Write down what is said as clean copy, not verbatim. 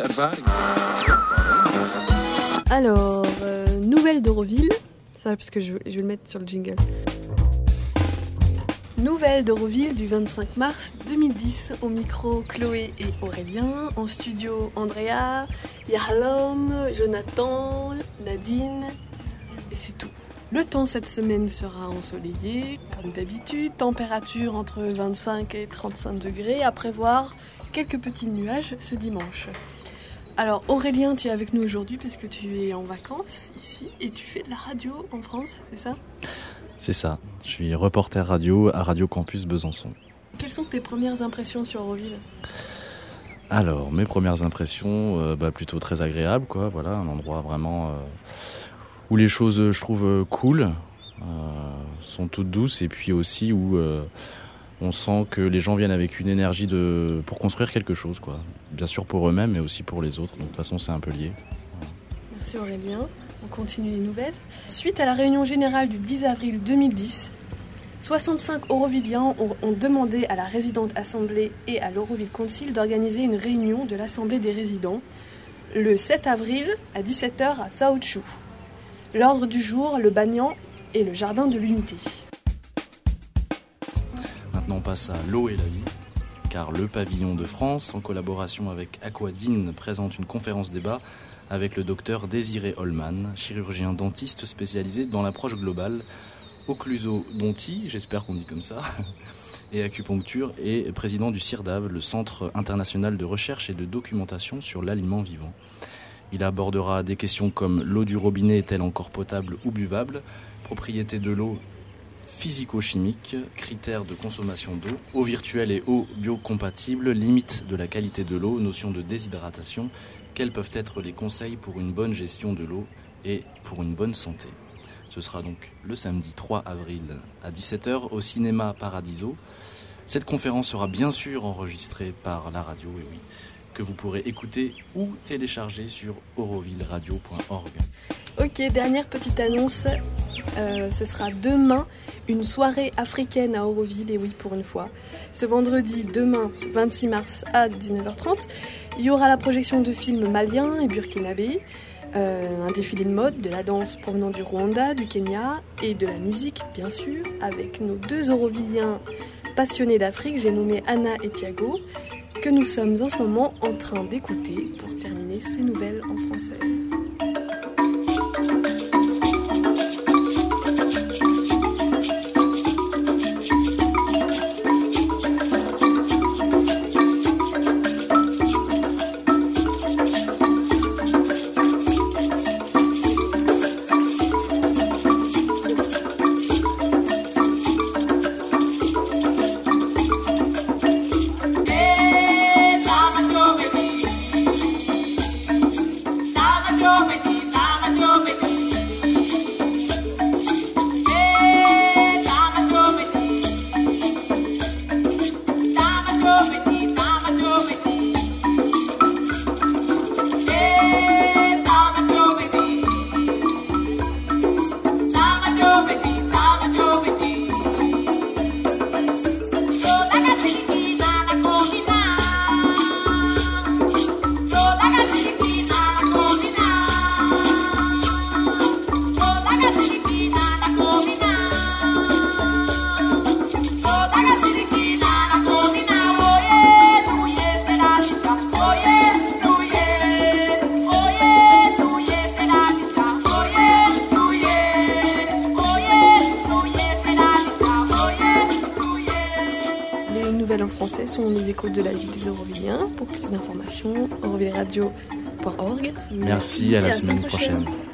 Alors, nouvelle d'Euroville. Ça, parce que je vais le mettre sur le jingle. Nouvelle d'Euroville du 25 mars 2010. Au micro, Chloé et Aurélien. En studio, Andrea, Yahalom, Jonathan, Nadine. Et c'est tout. Le temps cette semaine sera ensoleillé, comme d'habitude. Température entre 25 et 35 degrés. À prévoir quelques petits nuages ce dimanche. Alors Aurélien, tu es avec nous aujourd'hui parce que tu es en vacances ici et tu fais de la radio en France, c'est ça ? C'est ça, je suis reporter radio à Radio Campus Besançon. Quelles sont tes premières impressions sur Euroville ? Alors, mes premières impressions, plutôt très agréables, quoi. Voilà, un endroit vraiment où les choses, je trouve, cool, sont toutes douces, et puis aussi où on sent que les gens viennent avec une énergie pour construire quelque chose, quoi. Bien sûr pour eux-mêmes, mais aussi pour les autres. Donc de toute façon, c'est un peu lié. Merci Aurélien. On continue les nouvelles. Suite à la réunion générale du 10 avril 2010, 65 Eurovilliens ont demandé à la résidente assemblée et à l'Euroville Council d'organiser une réunion de l'assemblée des résidents le 7 avril à 17h à Saoutchou. L'ordre du jour, le Bagnan et le jardin de l'unité. Maintenant, on passe à l'eau et la vie, car le pavillon de France, en collaboration avec Aquadine, présente une conférence débat avec le docteur Désiré Holman, chirurgien dentiste spécialisé dans l'approche globale, occlusodontie, j'espère qu'on dit comme ça, et acupuncture, et président du CIRDAV, le Centre international de recherche et de documentation sur l'aliment vivant. Il abordera des questions comme l'eau du robinet est-elle encore potable ou buvable, propriétés de l'eau physico-chimiques, critères de consommation d'eau, eau virtuelle et eau biocompatible, limites de la qualité de l'eau, notion de déshydratation, quels peuvent être les conseils pour une bonne gestion de l'eau et pour une bonne santé. Ce sera donc le samedi 3 avril à 17h au cinéma Paradiso. Cette conférence sera bien sûr enregistrée par la radio, et oui, que vous pourrez écouter ou télécharger sur eurovilleradio.org. Ok, dernière petite annonce, ce sera demain une soirée africaine à Euroville, et oui pour une fois. Ce vendredi, demain 26 mars à 19h30, il y aura la projection de films maliens et burkinabés, un défilé de mode, de la danse provenant du Rwanda, du Kenya et de la musique bien sûr, avec nos deux Eurovilliens passionnés d'Afrique, j'ai nommé Anna et Thiago, que nous sommes en ce moment en train d'écouter pour terminer ces nouvelles en français. En français sont les échos de la vie des Eurovilliens. Pour plus d'informations, eurovilleradio.org. Merci, à la semaine prochaine.